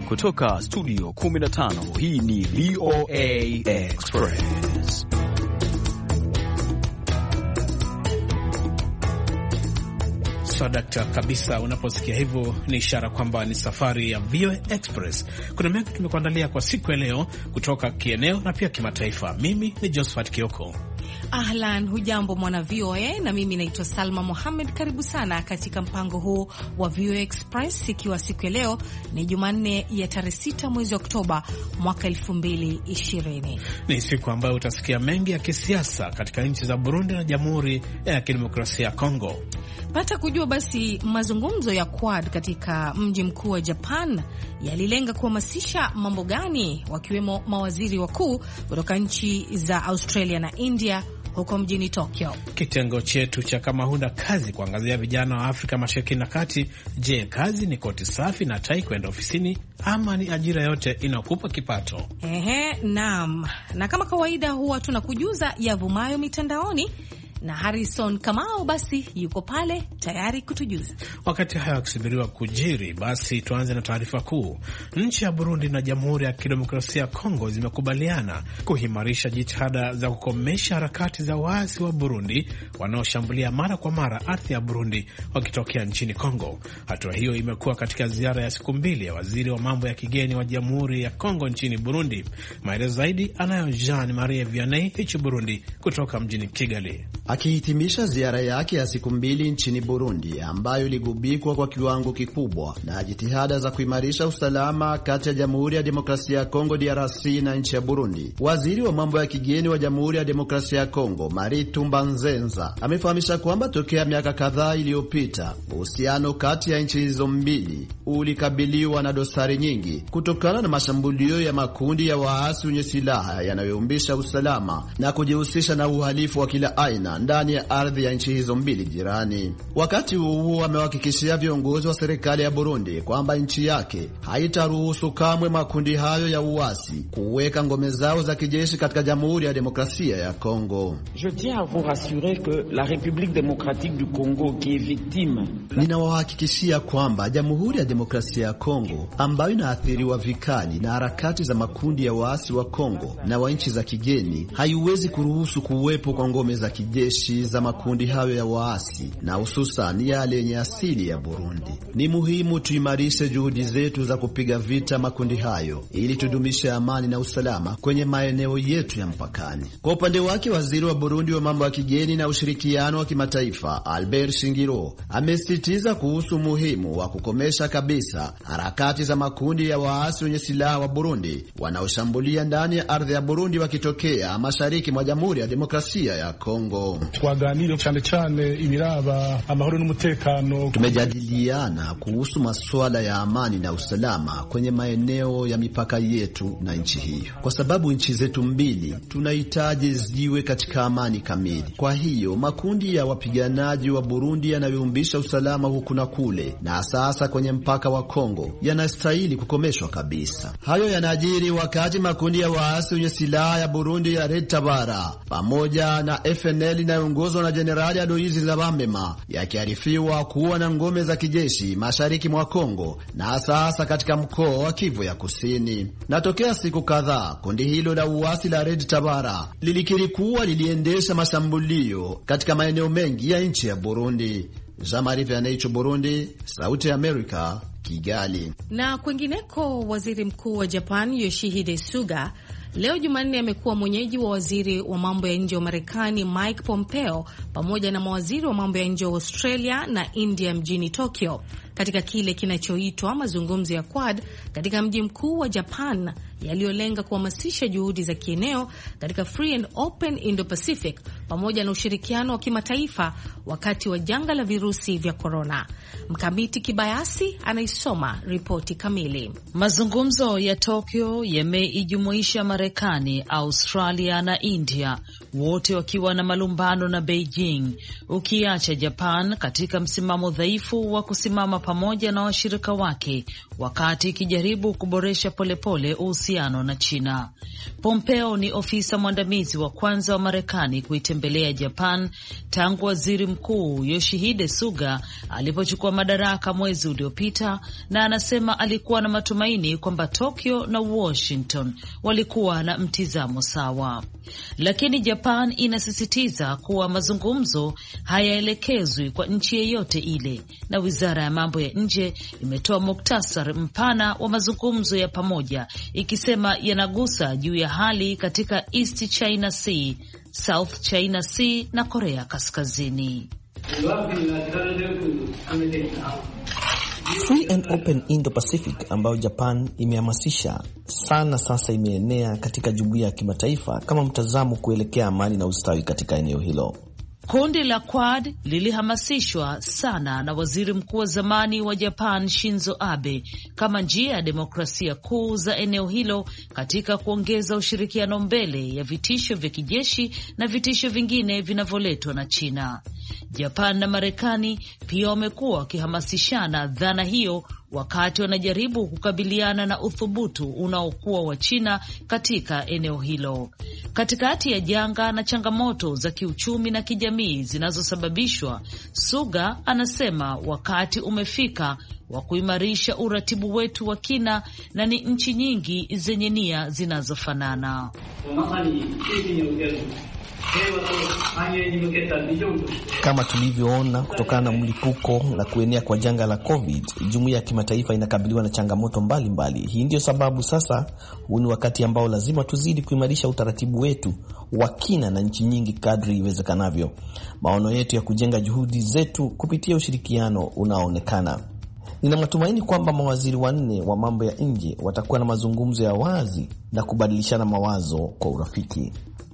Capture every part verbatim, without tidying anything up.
Kutoka studio kumi na tano, hii ni V O A Express. Sadakta kabisa, unaposikia hivyo ni ishara kwamba ni safari ya V O A Express. Kuna mengi tumekuandalia kwa siku ya leo kutoka kieneo na pia kimataifa. Mimi ni Josephat Kioko. Ahlan, hujambo mwana V O A, na mimi naitwa Salma Mohamed. Karibu sana katika mpango huu wa V O A Express, ikiwa siku ya leo ni Jumanne ya tarehe sita mwezi Oktoba mwaka elfu mbili ishirini. Ni siku ambayo utasikia mengi ya kisiasa katika nchi za Burundi na Jamhuri ya Kidemokrasia ya Kongo. Pata kujua basi mazungumzo ya Quad katika mji mkuu wa Japan yalilenga kuhamasisha mambo gani, wakiwemo mawaziri wakuu kutoka nchi za Australia na India huko mjini Tokyo. Kitengo chetu cha kama huna kazi kuangazia vijana wa Afrika Mashariki na Kati. Je, kazi ni koti safi na tai kwenda ofisini ama ni ajira yote inakupa kipato? Ehe, naam. Na kama kawaida huwa tunakujuza yavumayo mitandaoni, na Harrison Kamau basi yuko pale tayari kutujuza. Wakati haya wakisubiriwa kujiri, basi tuanze na taarifa kuu. Nchi ya Burundi na Jamhuri ya Kidemokrasia ya Kongo zimekubaliana kuhimarisha jitihada za kukomesha harakati za waasi wa Burundi wanaoshambulia mara kwa mara ardhi ya Burundi wakitokea nchini Kongo. Hatua hiyo imekuwa katika ziara ya siku mbili ya waziri wa mambo ya kigeni wa Jamhuri ya Kongo nchini Burundi. Maelezo zaidi anayo Jean Marie Vianney hichi Burundi kutoka mjini Kigali. Akihitimisha ziara yake ya siku mbili nchini Burundi ambayo iligubikwa kwa kiwango kikubwa na jitihada za kuimarisha usalama kati ya Jamhuri ya Demokrasia ya Kongo D R C na nchi ya Burundi, waziri wa mambo ya kigeni wa Jamhuri ya Demokrasia ya Kongo Marie Tumbanzenza amefahamisha kwamba tokea miaka kadhaa iliyopita uhusiano kati ya nchi hizo mbili ulikabiliwa na dosari nyingi kutokana na mashambulio ya makundi ya waasi wenye silaha yanayoumbisha usalama na kujihusisha na uhalifu wa kila aina ndani ya ardhi ya nchi hizo mbili jirani. Wakati huo amewahakikishia viongozi wa serikali ya Burundi kwamba nchi yake haitaruhusu kamwe makundi hayo ya uasi kuweka ngome zao za kijeshi katika Jamhuri ya Demokrasia ya Kongo. Je tiens à vous rassurer que la République démocratique du Congo qui est victime. Ninawahakikishia kwamba Jamhuri ya Demokrasia ya Kongo ambayo inaathiriwa vikali na harakati za makundi ya waasi wa Kongo na wa nchi za kigeni haiwezi kuruhusu kuwepo kwa ngome za kijeshi za makundi hayo ya waasi, na hususan yale yenye asili ya Burundi. Ni muhimu tuimarishe juhudi zetu za kupiga vita makundi hayo ili tudumishe amani na usalama kwenye maeneo yetu ya mpakani. Kwa upande wake, waziri wa Burundi wa mambo ya kigeni na ushirikiano wa kimataifa Albert Shingiro amesisitiza kuhusu umuhimu wa kukomesha kabisa harakati za makundi ya waasi wenye silaha wa Burundi wanaoshambulia ndani ya ardhi ya Burundi wakitokea mashariki mwa Jamhuri ya Demokrasia ya Kongo. Twaganiriye cyane cyane ibiraba amahoro n'umutekano. Tumejadiliana kuhusu masuala ya amani na usalama kwenye maeneo ya mipaka yetu na nchi hiyo, kwa sababu nchi zetu mbili tunahitaji ziwe katika amani kamili. Kwa hiyo makundi ya wapiganaji wa Burundi yanayoumbisha usalama huku na kule, na sasa kwenye mpaka wa Kongo, yanastahili kukomeshwa kabisa. Hayo yanajiri wakati makundi ya waasi wenye silaha ya Burundi ya Red Tabara pamoja na F N L inayoongozwa na Jenerali Aloyizi Nzabamema yakiarifiwa kuwa na ngome za kijeshi mashariki mwa Kongo na sasa katika mkoa wa Kivu ya Kusini. Na tokea siku kadhaa kundi hilo la uasi la Red Tabara lilikiri kuwa liliendesha mashambulio katika maeneo mengi ya nchi ya Burundi. Jean-Marie Vianney, Burundi, Sauti ya Amerika, Kigali. Na kwingineko, waziri mkuu wa Japan Yoshihide Suga leo Jumanne amekuwa mwenyeji wa waziri wa mambo ya nje wa Marekani Mike Pompeo pamoja na mawaziri wa mambo ya nje wa Australia na India mjini Tokyo katika kile kinachoitwa mazungumzo ya Quad katika mji mkuu wa Japan yaliyolenga kuhamasisha juhudi za kieneo katika Free and Open Indo-Pacific pamoja na ushirikiano wa kimataifa wakati wa janga la virusi vya korona. Mkamiti Kibayasi anaisoma ripoti kamili. Mazungumzo ya Tokyo yameijumuisha Marekani, Australia na India wote wakiwa na malumbano na Beijing, ukiacha Japan katika msimamo dhaifu wa kusimama pamoja na washirika wake wakati ikijaribu kuboresha polepole uhusiano na China. Pompeo ni ofisa mwandamizi wa kwanza wa Marekani kuitembelea Japan tangu waziri mkuu Yoshihide Suga alipochukua madaraka mwezi uliopita, na anasema alikuwa na matumaini kwamba Tokyo na Washington walikuwa na mtizamo sawa. Lakini Japan inasisitiza kuwa mazungumzo hayaelekezwi kwa nchi yeyote ile, na wizara ya mambo ya nje imetoa muktasari mpana wa mazungumzo ya pamoja ikisema yanagusa juu ya hali katika East China Sea, South China Sea na Korea Kaskazini. Free and Open Indo-Pacific ambayo Japan imehamasisha sana sasa imeenea katika jumuiya ya kimataifa kama mtazamo kuelekea amani na ustawi katika eneo hilo. Kundi la Quad lilihamasishwa sana na waziri mkuu wa zamani wa Japan Shinzo Abe kama njia ya demokrasia kuu za eneo hilo katika kuongeza ushirikiano mbele ya vitisho vya kijeshi na vitisho vingine vinavyoletwa na China. Japan na Marekani pia wamekuwa wakihamasishana dhana hiyo wakati wanajaribu kukabiliana na uthubutu unaokuwa wa China katika eneo hilo. Katikati ya janga na changamoto za kiuchumi na kijamii zinazosababishwa, Suga anasema wakati umefika wa kuimarisha uratibu wetu wa kina na ni nchi nyingi zenye nia zinazofanana. Kama tulivyoona kutokana na mlipuko na kuenea kwa janga la COVID, jumuiya ya kimataifa inakabiliwa na changamoto mbalimbali. Hii ndio sababu sasa huu ni wakati ambao lazima tuzidi kuimarisha utaratibu wetu wa kina na nchi nyingi kadri iwezekanavyo. Maono yetu ya kujenga juhudi zetu kupitia ushirikiano unaoonekana. Nina matumaini kwamba mawaziri wanne wa mambo ya nje watakuwa na mazungumzo ya wazi na kubadilishana mawazo kwa urafiki.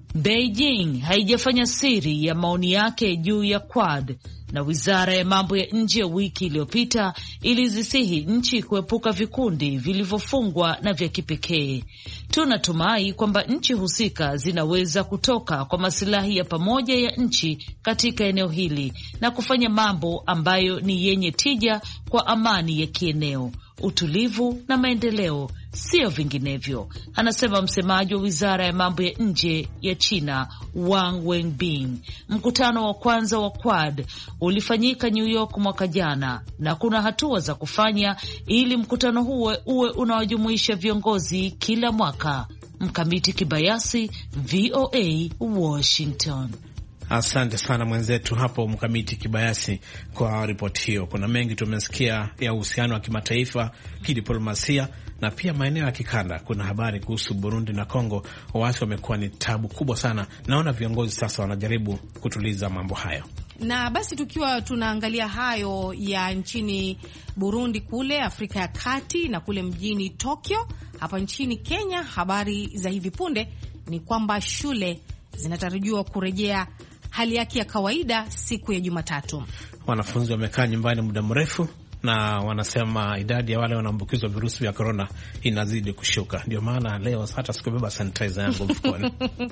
Beijing haijafanya siri ya maoni yake juu ya Quad, na wizara ya mambo ya nje wiki iliyopita ilizisihi nchi kuepuka vikundi vilivyofungwa na vya kipekee. Tunatumai kwamba nchi husika zinaweza kutoka kwa masilahi ya pamoja ya nchi katika eneo hili na kufanya mambo ambayo ni yenye tija kwa amani ya kieneo, utulivu na maendeleo, sio vinginevyo, anasema msemaji wa wizara ya mambo ya nje ya China Wang Wenbin. Mkutano wa kwanza wa Quad ulifanyika New York mwaka jana, na kuna hatua za kufanya ili mkutano huo uwe unawajumuisha viongozi kila mwaka. Mkamiti Kibayasi, V O A, Washington. Asante sana mwenzetu hapo Mkamiti Kibayasi kwa ripoti hiyo. Kuna mengi tumesikia ya uhusiano wa kimataifa, kidiplomasia na pia maeneo ya kikanda. Kuna habari kuhusu Burundi na Kongo, watu wamekuwa ni tabu kubwa sana. Naona viongozi sasa wanajaribu kutuliza mambo hayo. Na basi tukiwa tunaangalia hayo ya nchini Burundi, kule Afrika ya Kati na kule mjini Tokyo hapa nchini Kenya, habari za hivi punde ni kwamba shule zinatarajiwa kurejea hali yake ya kawaida siku ya Jumatatu. Wanafunzi wamekaa nyumbani muda mrefu na wanasema idadi ya wale wanaambukizwa virusi vya corona inazidi kushuka. Ndio maana leo hata sikubeba sanitizer yangu mfukoni.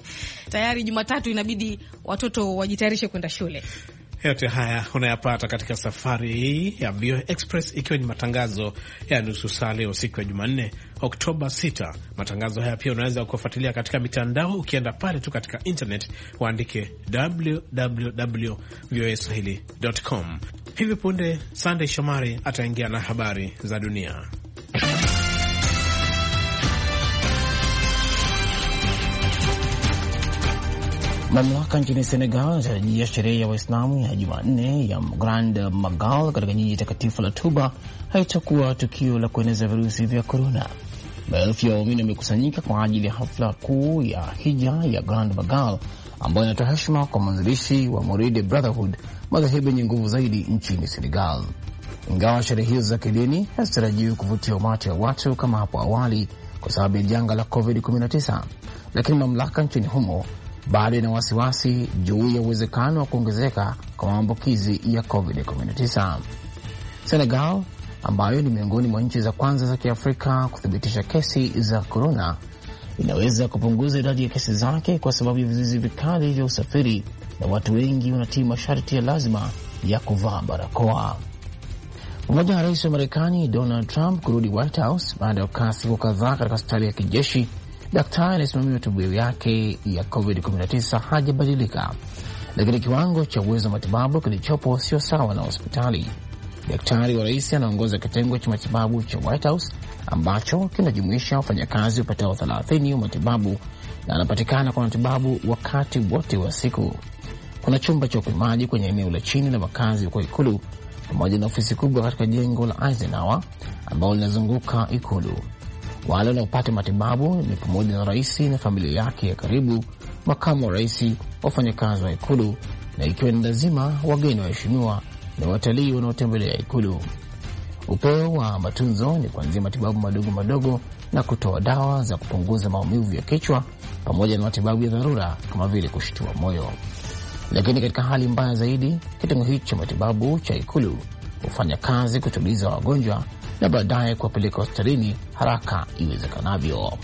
Tayari Jumatatu inabidi watoto wajitayarishe kwenda shule. Yote haya unayapata katika safari hii ya V O A Express, ikiwa ni matangazo ya nusu saa leo siku ya Jumanne Oktoba sita. Matangazo haya pia unaweza kufuatilia katika mitandao, ukienda pale tu katika internet waandike w w w dot v o a swahili dot com. Hivi punde Sunday Shomari ataingia na habari za dunia. Mamlaka nchini Senegal inatarajia sherehe ya Waislamu ya Jumanne ya Grand Magal katika jiji takatifu la Touba haitakuwa tukio la kueneza virusi vya korona. Maelfu ya waumini wamekusanyika kwa ajili ya hafla kuu ya hija ya Grand Magal ambayo inatoa heshima kwa mwanzilishi wa Mouride Brotherhood, madhehebu yenye nguvu zaidi nchini Senegal. Ingawa sherehe hizo za kidini hazitarajiwi kuvutia umati wa watu kama hapo awali kwa sababu ya janga la covid kumi na tisa, lakini mamlaka nchini humo bado ina wasiwasi juu ya uwezekano wa kuongezeka kwa maambukizi ya covid kumi na tisa. Senegal, ambayo ni miongoni mwa nchi za kwanza za Kiafrika kuthibitisha kesi za corona, inaweza kupunguza idadi ya kesi zake kwa sababu ya vizuizi vikali vya usafiri na watu wengi wanatii masharti ya lazima ya kuvaa barakoa. Pamoja na rais wa Marekani Donald Trump kurudi White House baada ya kukaa siku kadhaa katika hospitali ya kijeshi, daktari anayesimamia matibabu yake ya covid kumi na tisa hajabadilika, lakini kiwango cha uwezo wa matibabu kilichopo sio sawa na hospitali. Daktari wa rais anaongoza kitengo cha matibabu cha White House ambacho kinajumuisha wafanyakazi wapatao thelathini wa matibabu na anapatikana kwa matibabu wakati wote wa siku. Kuna chumba cha upimaji kwenye eneo la chini la makazi kwa ikulu pamoja na ofisi kubwa katika jengo la Eisenhower ambao linazunguka ikulu. Wale wanaopata matibabu ni pamoja na rais na familia yake ya karibu, makamu wa rais, wafanyakazi wa ikulu, na ikiwa ni lazima wageni waheshimiwa na watalii wanaotembelea ikulu. Upeo wa matunzo ni kuanzia matibabu madogo madogo na kutoa dawa za kupunguza maumivu ya kichwa pamoja na matibabu ya dharura kama vile kushtua moyo. Lakini katika hali mbaya zaidi, kitengo hicho cha matibabu cha ikulu hufanya kazi kutuliza wagonjwa na baadaye kuwapeleka hospitalini haraka iwezekanavyo.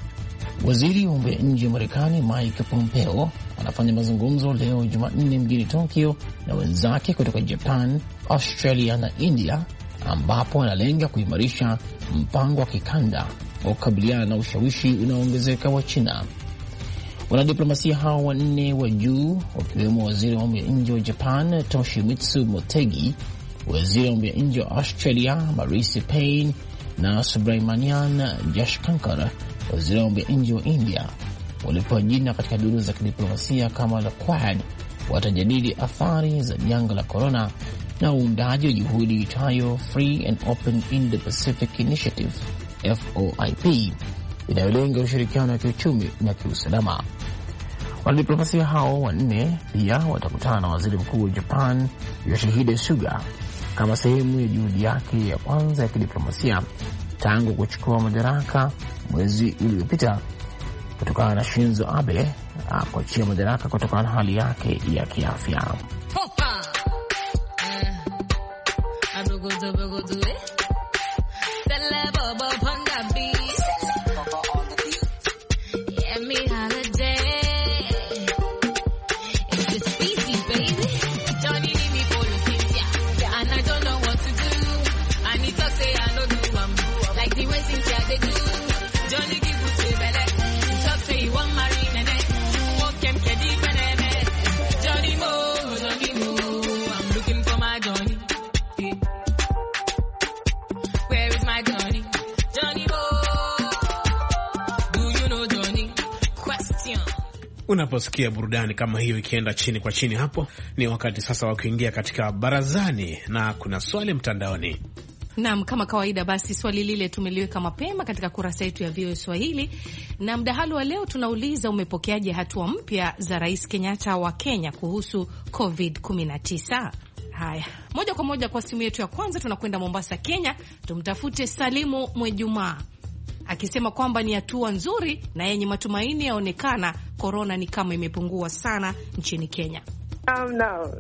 Waziri wa mambo ya nje wa Marekani Mike Pompeo anafanya mazungumzo leo Jumanne mjini Tokyo na wenzake kutoka Japan, Australia na India, ambapo analenga kuimarisha mpango wa kikanda wa kukabiliana na ushawishi unaoongezeka wa China. Wanadiplomasia hao wanne wa juu wakiwemo waziri wa mambo ya nje wa Japan Toshimitsu Motegi, waziri wa mambo ya nje wa Australia Marise Payne na Subramanian Jaishankar, waziri wa mambo ya nje wa India, walipewa jina katika duru za kidiplomasia kama la Quad, watajadili athari za janga la corona na uundaji wa juhudi itayo Free and Open Indo-Pacific Initiative F O I P inayolenga ushirikiano wa kiuchumi na kiusalama. Wanadiplomasia hao wanne pia watakutana na waziri mkuu wa Japan Yoshihide Suga kama sehemu ya juhudi yake ya kwanza ya kidiplomasia tangu kuchukua madaraka mwezi uliopita kutokana na Shinzo Abe kuachia madaraka kutokana na hali yake ya kiafya. Unaposikia burudani kama hiyo ikienda chini kwa chini, hapo ni wakati sasa wa kuingia katika barazani, na kuna swali mtandaoni. Naam, kama kawaida basi swali lile tumeliweka mapema katika kurasa yetu ya V O A Swahili, na mdahalo wa leo tunauliza, umepokeaje hatua mpya za Rais Kenyatta wa Kenya kuhusu covid kumi na tisa? Haya, moja kwa moja kwa simu yetu ya kwanza tunakwenda Mombasa, Kenya. Tumtafute Salimu Mwejumaa akisema kwamba ni hatua nzuri na yenye matumaini, yaonekana korona ni kama imepungua sana nchini Kenya. Um, no.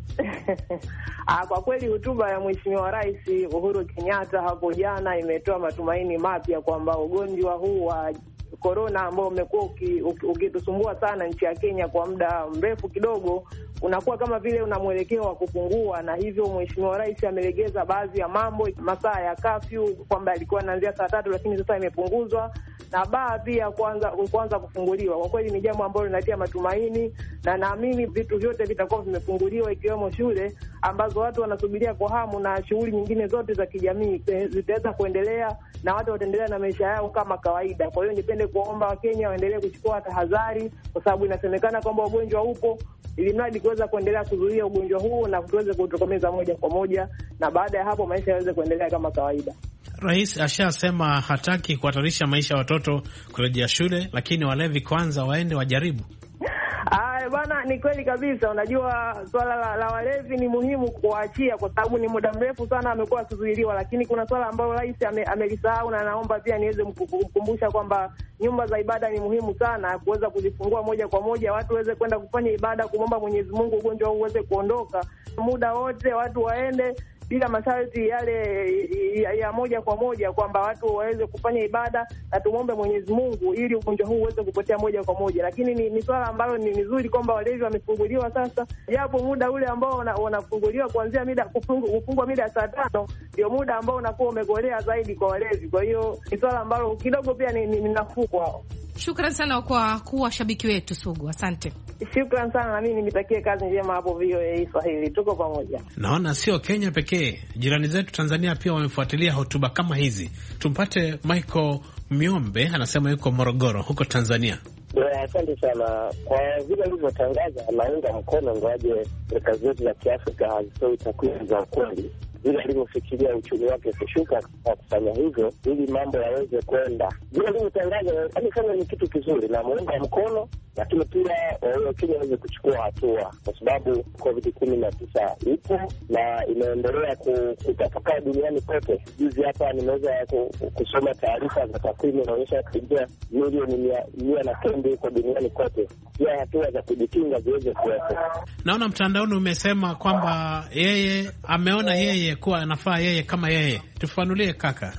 Kwa kweli hotuba ya Mheshimiwa Rais Uhuru Kenyatta hapo jana imetoa matumaini mapya kwamba ugonjwa huu wa korona ambao umekuwa ukitusumbua sana nchi ya Kenya kwa muda mrefu kidogo unakuwa kama vile una mwelekeo wa kupungua, na hivyo Mheshimiwa Rais amelegeza baadhi ya mambo, masaa ya curfew kwamba alikuwa anaanzia saa tatu lakini sasa imepunguzwa, na baa pia kuanza kuanza kufunguliwa. Kwa kweli ni jambo ambalo linatia matumaini, na naamini vitu vyote vitakuwa vimefunguliwa ikiwemo shule ambazo watu wanasubiria kwa hamu, na shughuli nyingine zote za kijamii zitaweza kuendelea na watu wataendelea na maisha yao kama kawaida. Kwa hiyo nipende kuomba Wakenya waendelee kuchukua tahadhari, kwa sababu inasemekana kwamba ugonjwa upo, ili mradi kuweza kuendelea kuzuia ugonjwa huu na tuweze kutokomeza moja kwa moja, na baada ya hapo maisha yaweze kuendelea kama kawaida. Rais ashasema hataki kuhatarisha maisha ya watoto kurejea shule, lakini walevi kwanza waende wajaribu. Ah, bwana, ni kweli kabisa. Unajua swala la, la walevi ni muhimu kuachia, kwa sababu ni muda mrefu sana amekuwa akizuiliwa, lakini kuna swala ambalo rais amelisahau ame na naomba pia niweze kukumbusha kwamba nyumba za ibada ni muhimu sana kuweza kuzifungua moja kwa moja, watu waweze kwenda kufanya ibada, kumomba Mwenyezi Mungu ugonjwa huu uweze kuondoka. Muda wote watu waende bila masharti yale ya, ya moja kwa moja kwamba watu waweze kufanya ibada na tumwombe Mwenyezi Mungu ili ugonjwa huu uweze kupotea moja kwa moja. Lakini ni, ni swala ambalo ni nzuri kwamba walevi wamefunguliwa sasa, japo muda ule ambao wanafunguliwa kuanzia mida kufungwa mida saa tano ndio muda ambao unakuwa umegolea zaidi kwa walevi. Kwa hiyo ni swala ambalo kidogo pia ni, ni, ni nafuu kwao. Shukran sana kwa kuwa shabiki wetu sugu. Asante. Shukran sana, na mimi nitakie kazi njema hapo V O A Swahili. Tuko pamoja. Naona sio Kenya pekee, jirani zetu Tanzania pia wamefuatilia hotuba kama hizi. Tumpate Michael Myombe, anasema yuko Morogoro huko Tanzania. Yeah, asante sana. Kwa vile alivyotangaza anaunga mkono, ngoaje serikali zetu za Kiafrika hazitoi takwimu za ukweli. Vile alivyofikiria uchumi wake kushuka kwa kufanya hivyo ili mambo yaweze kwenda. Vile alivyotangaza alifanya ni kitu kizuri na muunga mkono, lakini pia wao Kenya waweze kuchukua hatua kwa sababu covid kumi na tisa ipo na inaendelea kutapakaa duniani kote. Juzi hapa nimeweza kusoma taarifa za takwimu inaonyesha karibia milioni mia na kenda huko duniani kote. Pia hatua za kujikinga ziweze kuwepo. Naona mtandaoni umesema kwamba yeye ameona yeye kuwa anafaa yeye kama yeye. Tufanulie kaka.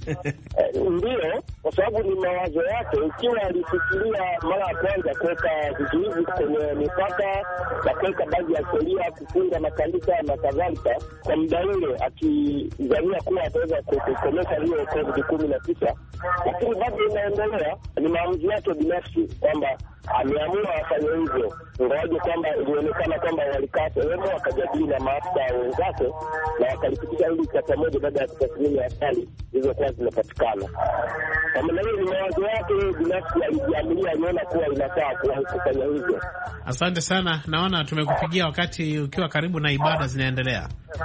Ndio, kwa sababu ni mawazo yake. Ikiwa alifikiria mara ya kwanza kuweka vizuizi kwenye mipaka na kuweka baadhi ya sheria, kufunga makanisa na kadhalika, kwa muda ule akizania kuwa ataweza kukomesha hiyo covid kumi na tisa, lakini bado inaendelea. Ni maamuzi yake binafsi kwamba ameamua afanye hivyo, ingawaje kwamba ilionekana kwamba walikaa sehemu wakajadili na maafisa wenzake na wakalipitisha hili kwa pamoja baada ya kutathmini hatari zilizokuwa zimepatikana. Kama na hiyo ni mawazo yake binafsi, alijiamulia, aliona kuwa inafaa kufanya hivyo. Asante sana, naona tumekupigia wakati ukiwa karibu na ibada zinaendelea.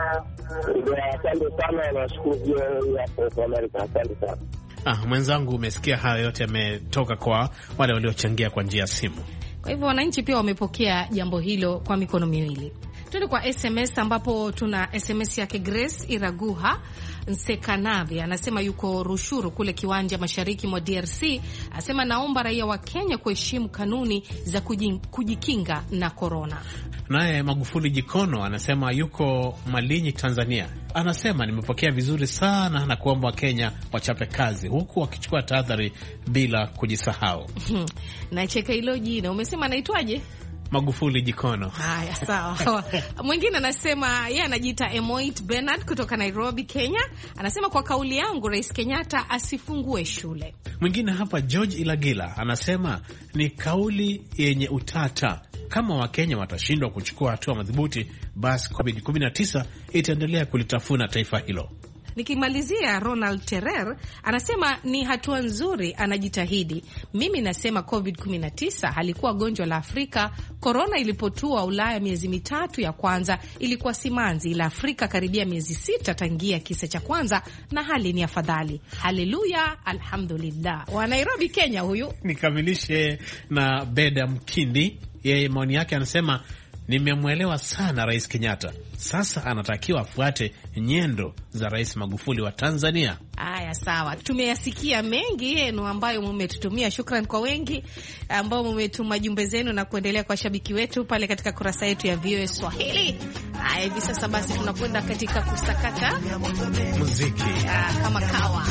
Asante sana, nashukuru ya Amerika. Asante sana. Ah, mwenzangu, umesikia hayo yote yametoka kwa wale waliochangia kwa njia ya simu. Kwa hivyo wananchi pia wamepokea jambo hilo kwa mikono miwili. Tuende kwa S M S ambapo tuna S M S yake Grace Iraguha Nsekanavi, anasema yuko Rushuru kule Kiwanja mashariki mwa D R C. Anasema naomba raia wa Kenya kuheshimu kanuni za kujikinga na korona. Naye Magufuli Jikono anasema yuko Malinyi Tanzania. Anasema nimepokea vizuri sana na kuomba Kenya wachape kazi huku wakichukua tahadhari bila kujisahau. Nacheka hilo jina. Umesema anaitwaje? Magufuli Jikono. Haya, sawa. Mwingine anasema yeye anajiita Emoit Bernard kutoka Nairobi, Kenya. Anasema kwa kauli yangu Rais Kenyatta asifungue shule. Mwingine hapa George Ilagila anasema ni kauli yenye utata. Kama Wakenya watashindwa kuchukua hatua madhubuti, basi covid kumi na tisa itaendelea kulitafuna taifa hilo. Nikimalizia, Ronald Terer anasema ni hatua nzuri, anajitahidi. Mimi nasema covid kumi na tisa halikuwa gonjwa la Afrika. Korona ilipotua Ulaya miezi mitatu ya kwanza ilikuwa simanzi, ila Afrika karibia miezi sita tangia kisa cha kwanza, na hali ni afadhali. Haleluya, alhamdulillah. Wa Nairobi, Kenya huyu. Nikamilishe na Beda Mkindi. Yeye maoni yake anasema nimemwelewa sana Rais Kenyatta. Sasa anatakiwa afuate nyendo za Rais Magufuli wa Tanzania. Aya, sawa. Tumeyasikia mengi yenu ambayo mmetutumia. Shukrani kwa wengi ambao mmetuma jumbe zenu na kuendelea kwa shabiki wetu pale katika kurasa yetu ya V O A Swahili. Aya, hivi sasa basi tunakwenda katika kusakata muziki. Aa, kama kawa.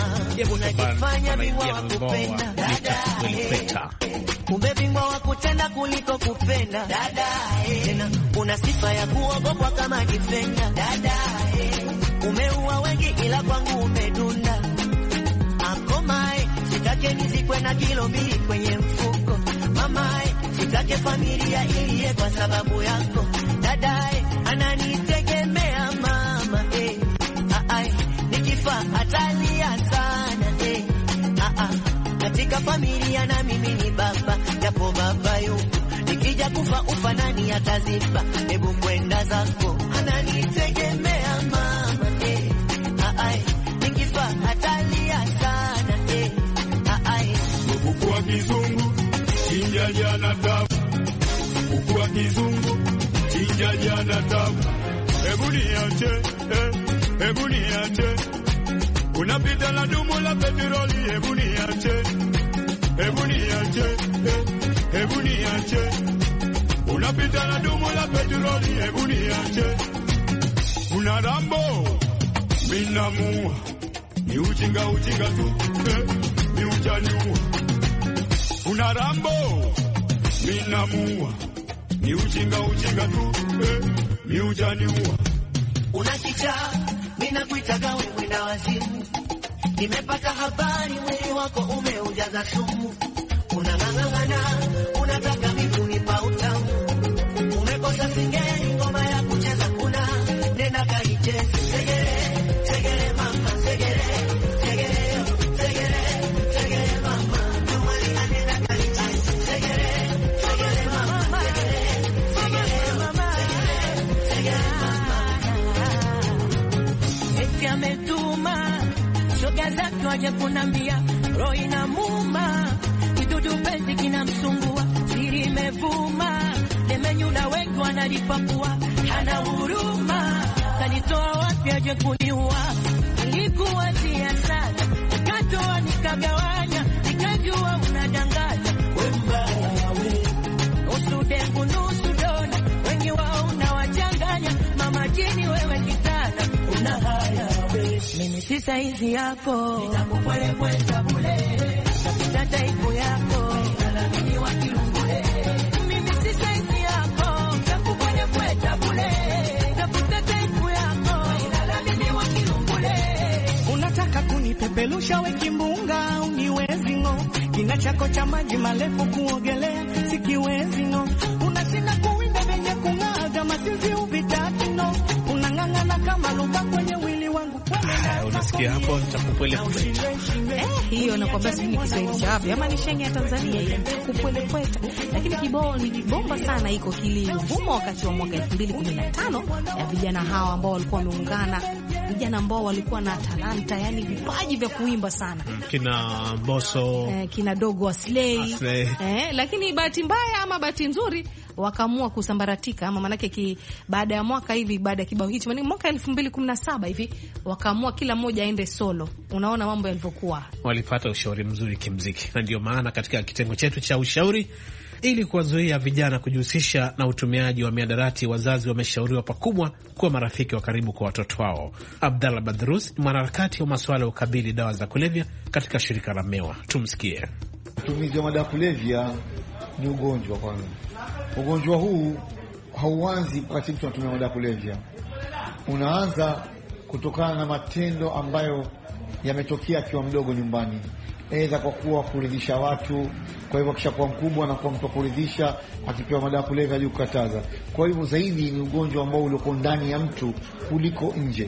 Umebingwa wa kutenda kuliko kupenda dada, tena una sifa ya kuogopwa kama defender dada, umeua wengi ila kwangu umedunda. Akomae sitake nizikwe na kilo mbili kwenye mfuko, mamae sitake familia iliye kwa sababu yako dadae, ananitegemea mama eh, ai nikifa atalia sana eh, a katika familia na mimi ni baba, japo baba yuko nikija kufa ufa nani ataziba, hebu kwenda zako, ananitegemea mama eh, ai nikifa atalia sana eh, ai kuku wa kizungu chinja jana tabu, kuku wa kizungu chinja jana tabu, hebu niache eh, hebu niache, unapita na dumu la petroli, hebu niache, hebu niache, eh, hebu niache, unapita na dumu la petroli, hebu niache, una Rambo minamua ni ujinga ujinga tu eh, ni ujaniua. Una Rambo minamua ni ujinga ujinga tu eh, ni ujaniua. Una kichaa mina kuitaga wewe na wazimu, nimepata habari mwili wako umeujaza sumu. Unang'ang'ana unataka mimi nipa utamu, umekosa singeli ngoma ya kucheza kuna nenda kaicheze. Segere segere mama segere segere segere segere mama tumali nenda kaicheze. Segere segere mama segere segere mama segere mama. Eti ametuma shoga zake waje kunambia roho inamuma, kidudu penzi kinamsumbua, siri imevuma, lemenyula wengi wanalipakua, hana huruma, kanitoa wapi aje kuniua. Nilikuwa tia sana, nikatoa nikagawanya, nikajua unadanganya. Wemba we nusu dengu nusu dona, wengi wao unawachanganya, mama jini wewe kitana, una haya we. Mimi si saizi yako, nitakupwele kwenda bule, tapita ipo yako, nitalabini wa kilungule. Mimi si saizi yako, nitakupwele kwenda bule, tapita ipo yako, nitalabini wa kilungule. Unataka kunipepelusha we kimbunga, uniwezi ngo, kina chako cha maji marefu kuogelea, sikiwezi ngo. Unashinda kuwinda venye kungaga, masinzi uvitaki no, unang'ang'ana kama luka kwenye wili wangu. Unasikia hapo nitakupwele kweta. Eh, hiyo nakwambia si ni Kiswahili cha wapi ama ni shenge ya Tanzania ile nitakupwele kweta. Lakini kibao ni bomba sana, iko kilivuma wakati wa mwaka elfu mbili kumi na tano ya vijana hawa ambao walikuwa wameungana, vijana ambao walikuwa na talanta, yani vipaji vya kuimba sana. Kina Boso, eh, kina Dogo Aslay. Eh, lakini bahati mbaya ama bahati nzuri wakaamua kusambaratika, ama manake ki baada ya mwaka hivi, baada ya kibao hicho, mwaka elfu mbili kumi na saba hivi wakaamua kila mmoja aende solo. Unaona mambo yalivyokuwa. Walipata ushauri mzuri kimziki, na ndio maana katika kitengo chetu cha ushauri, ili kuwazuia vijana kujihusisha na utumiaji wa miadarati, wazazi wameshauriwa pakubwa kuwa marafiki wa karibu kwa watoto wao. Abdallah Badrus, mwanaharakati wa masuala ya ukabili dawa za kulevya katika shirika la Mewa. Tumsikie. Utumizi wa madawa kulevya ni ugonjwa kwanza. Ugonjwa huu hauanzi wakati mtu anatumia madawa kulevya. Unaanza kutokana na matendo ambayo yametokea akiwa mdogo nyumbani. Aidha kwa kuwa kuridhisha watu, kwa hivyo akishakuwa mkubwa na kuwa mtu kuridhisha, akipewa madawa kulevya hadi kukataza. Kwa hivyo zaidi ni ugonjwa ambao uliko ndani ya mtu kuliko nje.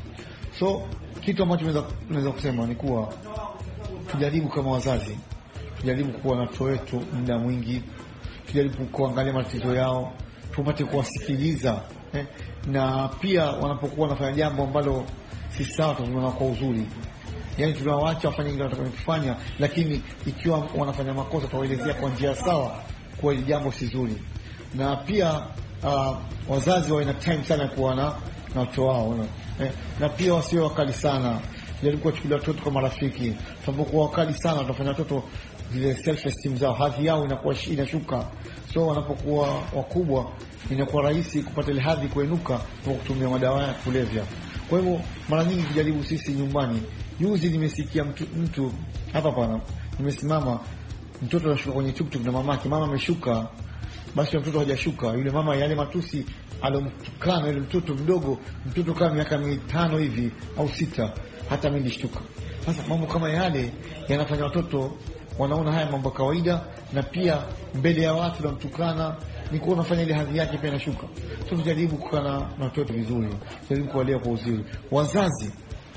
So kitu ambacho tunaweza kusema ni kuwa tujaribu kama wazazi, tujaribu kuwa na watoto wetu muda mwingi, tujaribu kuangalia matatizo yao, tupate kuwasikiliza eh, na pia wanapokuwa wanafanya jambo ambalo si sawa tunaona kwa uzuri. Yaani tunawaacha wafanye kile watakachofanya, lakini ikiwa wanafanya makosa tuwaelezea kwa njia sawa kwa ile jambo si zuri. Na pia uh, wazazi wawe na time sana kuwa na watoto wao eh, na pia wasiwe wakali sana. Jaribu kuwachukulia watoto kama rafiki. Tunapokuwa wakali sana tutafanya watoto zile self esteem zao, hadhi yao inakuwa inashuka. So wanapokuwa wakubwa inakuwa rahisi kupata ile hadhi kuenuka kwa kutumia madawa ya kulevya. Kwa hivyo mara nyingi tujaribu sisi nyumbani. Juzi nimesikia mtu, mtu hapa pana, nimesimama, mtoto anashuka kwenye tuktuk na mamake, mama ameshuka, basi mtoto hajashuka. Yule mama yale matusi alomtukana yule mtoto mdogo, mtoto kama miaka mitano hivi au sita, hata mimi nilishtuka. Sasa mambo kama yale yanafanya watoto wanaona haya mambo kawaida, na pia mbele ya watu wanamtukana, ni kuwa unafanya ile hadhi yake pia inashuka. So tujaribu kukaa na watoto vizuri, tujaribu kuwalea kwa uzuri. Wazazi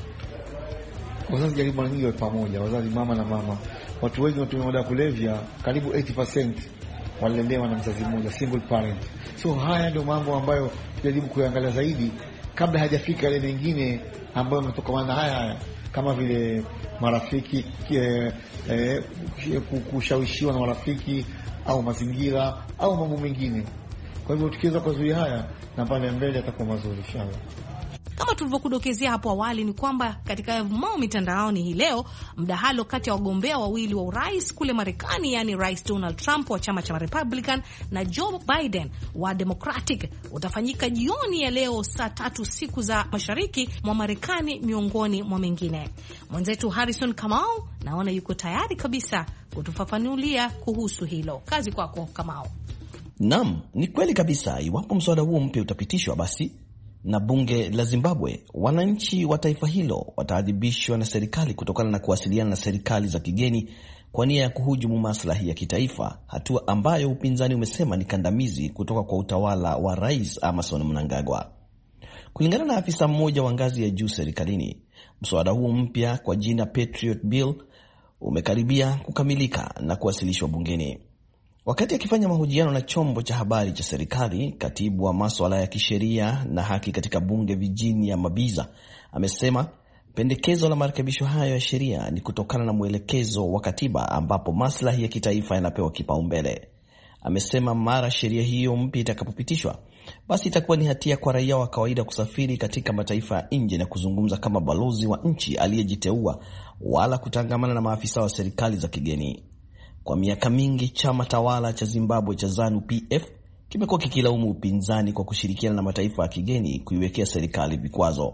wazazi jaribu mara nyingi wa pamoja, wazazi mama na mama. Watu wengi wanatumia madawa kulevya, karibu eighty percent walelewa na mzazi mmoja, single parent. So haya ndio mambo ambayo tujaribu kuangalia zaidi kabla hajafika yale mengine ambayo yametokana na haya haya, kama vile marafiki eh, eh, kushawishiwa na marafiki au mazingira au mambo mengine. Kwa hivyo tukiweza kuzuia haya, na pale mbele atakuwa mazuri inshallah. Kama tulivyokudokezea hapo awali ni kwamba katika yavumao mitandaoni hii leo, mdahalo kati ya wagombea wawili wa urais kule Marekani, yani Rais Donald Trump wa chama cha Republican na Joe Biden wa Democratic utafanyika jioni ya leo saa tatu siku za mashariki mwa Marekani, miongoni mwa mengine. Mwenzetu Harrison Kamau naona yuko tayari kabisa kutufafanulia kuhusu hilo. Kazi kwako Kamau. Naam, ni kweli kabisa. Iwapo mswada huo mpya utapitishwa basi na bunge la Zimbabwe, wananchi wa taifa hilo wataadhibishwa na serikali kutokana na kuwasiliana na serikali za kigeni kwa nia ya kuhujumu maslahi ya kitaifa, hatua ambayo upinzani umesema ni kandamizi kutoka kwa utawala wa Rais Emmerson Mnangagwa. Kulingana na afisa mmoja wa ngazi ya juu serikalini, mswada huo mpya kwa jina Patriot Bill umekaribia kukamilika na kuwasilishwa bungeni. Wakati akifanya mahojiano na chombo cha habari cha serikali, katibu wa masuala ya kisheria na haki katika bunge Virginia Mabiza amesema pendekezo la marekebisho hayo ya sheria ni kutokana na mwelekezo wa katiba ambapo maslahi ya kitaifa yanapewa kipaumbele. Amesema mara sheria hiyo mpya itakapopitishwa, basi itakuwa ni hatia kwa raia wa kawaida kusafiri katika mataifa ya nje na kuzungumza kama balozi wa nchi aliyejiteua wala kutangamana na maafisa wa serikali za kigeni. Kwa miaka mingi chama tawala cha Zimbabwe cha ZANU P F kimekuwa kikilaumu upinzani kwa kushirikiana na mataifa ya kigeni kuiwekea serikali vikwazo.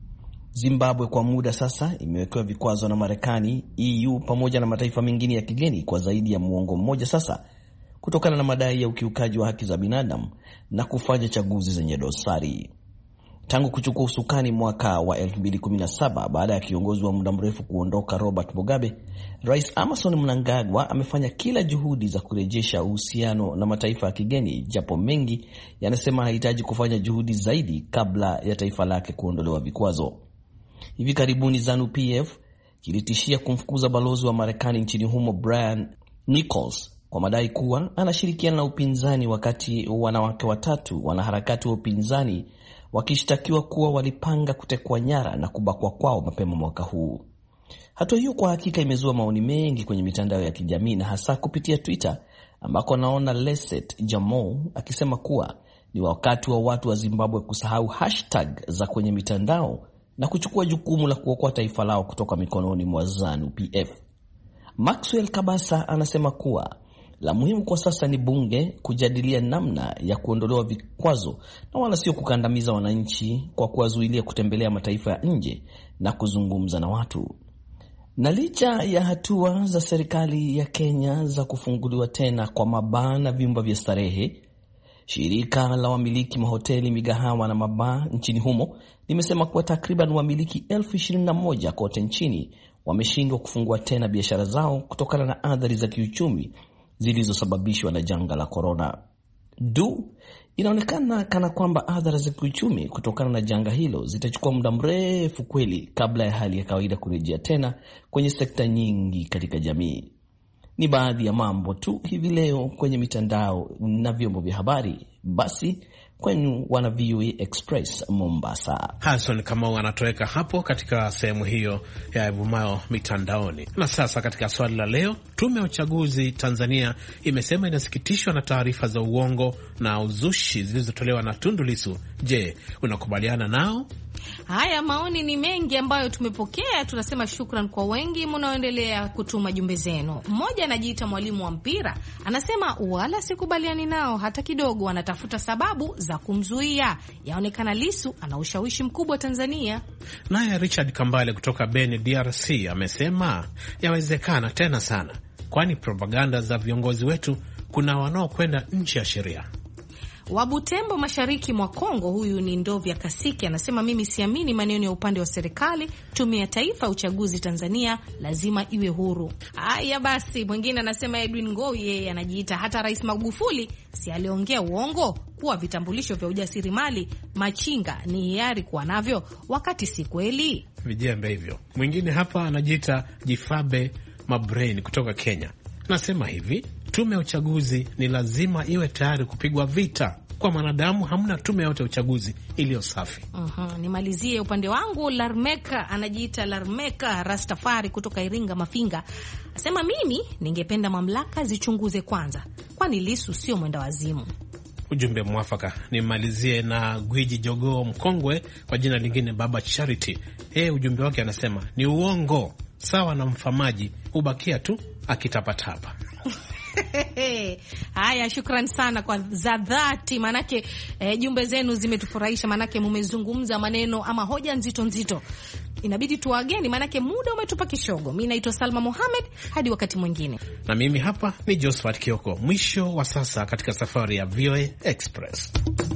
Zimbabwe kwa muda sasa imewekewa vikwazo na Marekani, E U pamoja na mataifa mengine ya kigeni kwa zaidi ya muongo mmoja sasa kutokana na madai ya ukiukaji wa haki za binadamu na kufanya chaguzi zenye dosari. Tangu kuchukua usukani mwaka wa elfu mbili kumi na saba baada ya kiongozi wa muda mrefu kuondoka Robert Mugabe, Rais Emmerson Mnangagwa amefanya kila juhudi za kurejesha uhusiano na mataifa ya kigeni, japo mengi yanasema anahitaji kufanya juhudi zaidi kabla ya taifa lake kuondolewa vikwazo. Hivi karibuni ZANU P F kilitishia kumfukuza balozi wa Marekani nchini humo Brian Nichols kwa madai kuwa anashirikiana na upinzani, wakati wanawake watatu wanaharakati wa upinzani wakishtakiwa kuwa walipanga kutekwa nyara na kubakwa kwao mapema mwaka huu. Hatua hiyo kwa hakika imezua maoni mengi kwenye mitandao ya kijamii na hasa kupitia Twitter, ambako naona Leset Jamo akisema kuwa ni wakati wa watu wa Zimbabwe kusahau hashtag za kwenye mitandao na kuchukua jukumu la kuokoa taifa lao kutoka mikononi mwa ZANU P F. Maxwell Kabasa anasema kuwa la muhimu kwa sasa ni bunge kujadilia namna ya kuondolewa vikwazo na wala sio kukandamiza wananchi kwa kuwazuilia kutembelea mataifa ya nje na kuzungumza na watu. Na licha ya hatua za serikali ya Kenya za kufunguliwa tena kwa mabaa na vyumba vya starehe, shirika la wamiliki mahoteli, migahawa na mabaa nchini humo limesema kuwa takriban wamiliki elfu ishirini na moja kote nchini wameshindwa kufungua tena biashara zao kutokana na athari za kiuchumi zilizosababishwa na janga la corona. Du, inaonekana kana kwamba athari za kiuchumi kutokana na janga hilo zitachukua muda mrefu kweli kabla ya hali ya kawaida kurejea tena kwenye sekta nyingi katika jamii. Ni baadhi ya mambo tu hivi leo kwenye mitandao na vyombo vya habari. Basi kwenu wana V O A Express Mombasa. Hassan Kamau anatoweka hapo katika sehemu hiyo ya yavumayo mitandaoni. Na sasa katika swali la leo, tume ya uchaguzi Tanzania imesema inasikitishwa na taarifa za uongo na uzushi zilizotolewa na Tundu Lissu. Je, unakubaliana nao? Haya, maoni ni mengi ambayo tumepokea. Tunasema shukran kwa wengi mnaoendelea kutuma jumbe zenu. Mmoja anajiita mwalimu wa mpira, anasema wala sikubaliani nao hata kidogo, anatafuta sababu za kumzuia. Yaonekana Lissu ana ushawishi mkubwa Tanzania. Naye Richard Kambale kutoka Beni D R C amesema yawezekana tena sana, kwani propaganda za viongozi wetu kuna wanaokwenda nchi ya sheria. Wabutembo mashariki mwa Kongo, huyu ni Ndovya Kasiki, anasema mimi siamini maneno ya upande wa serikali. Tume ya Taifa ya Uchaguzi Tanzania lazima iwe huru. Haya basi, mwingine anasema Edwin Ngoi, yeye anajiita hata Rais Magufuli si aliongea uongo kuwa vitambulisho vya ujasiriamali machinga ni hiari kuwa navyo, wakati si kweli. Vijembe hivyo. Mwingine hapa anajiita Jifabe Mabrain kutoka Kenya, nasema hivi: tume ya uchaguzi ni lazima iwe tayari kupigwa vita. Kwa mwanadamu hamna tume yote ya uchaguzi iliyo safi. Uh-huh. Nimalizie upande wangu. Larmeka anajiita Larmeka Rastafari kutoka Iringa Mafinga, asema mimi ningependa mamlaka zichunguze kwanza, kwani Lissu sio mwenda wazimu. Ujumbe mwafaka. Nimalizie na gwiji jogoo mkongwe kwa jina lingine Baba Charity. Eh, ujumbe wake anasema ni uongo sawa na mfamaji, ubakia tu akitapatapa. Haya, shukrani sana kwa za dhati, manake eh, jumbe zenu zimetufurahisha, manake mumezungumza maneno ama hoja nzito nzito. Inabidi tuwageni, manake muda umetupa kishogo. Mimi naitwa Salma Mohamed, hadi wakati mwingine. Na mimi hapa ni Josephat Kioko. Mwisho wa sasa katika safari ya V O A Express.